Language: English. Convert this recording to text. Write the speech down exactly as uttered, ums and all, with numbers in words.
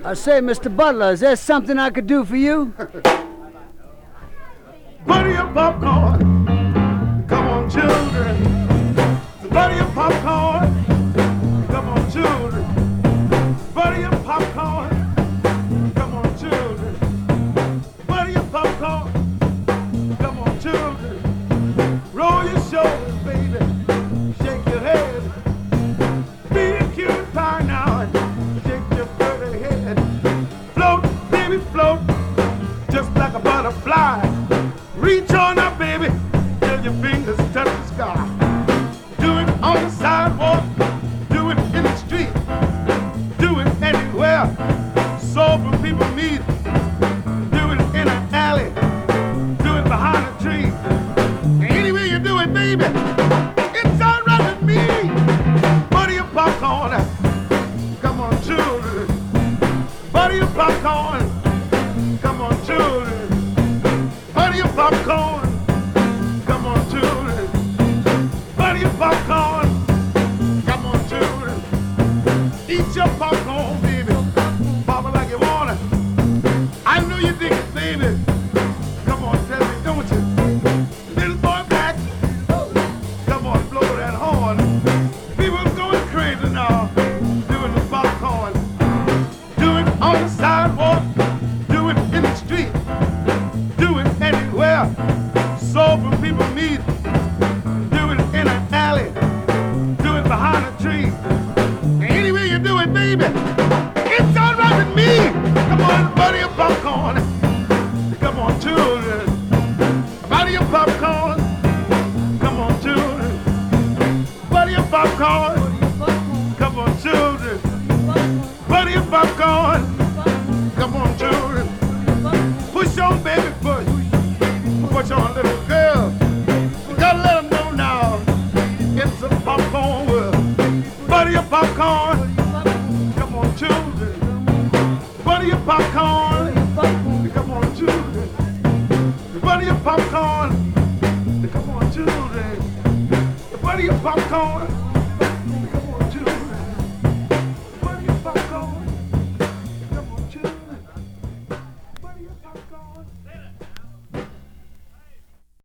I say, Mister Butler, is there something I could do for you? Butter your popcorn. Come on, children. Butter your popcorn. Come on, children. Butter your popcorn. Come on, children. Butter your popcorn. Come on, children. Roll your shoulders, baby. Shake your head. Be a cute pie now and shake your pretty head. Float, baby, float, just like a butterfly. Reach on up, baby, till your fingers touch the sky. Do it on the sidewalk, do it in the street, do it anywhere. Sober people meet. Do it in an alley, do it behind a tree. Anywhere you do it, baby, it's all right with me. Butter your popcorn, come on, children. Butter your popcorn, come on, children. Butter your popcorn, come on, children. Butter your popcorn, come on, children. Eat your popcorn, baby. Pop it like you want it. I know you dig it, baby. Come on, tell me, don't you? Little boy back. Come on, blow that horn. People going crazy now, doing the popcorn. Do it on the sidewalk, do it in the street, do it anywhere. Sober people meet. Do it in an alley, do it behind a tree. Anywhere you do it, baby, it's all right with me. Come on, butter your popcorn. Come on, children. Butter your popcorn. Come on, children. Butter your popcorn. Come on, children. Butter your popcorn. Come on, children. Push on, baby, push. Push on, little girl. You gotta let them know now. It's a popcorn world. Butter your popcorn. Come on, children. Butter your popcorn. Come on, children. Butter your popcorn. Come on, children. Butter your popcorn.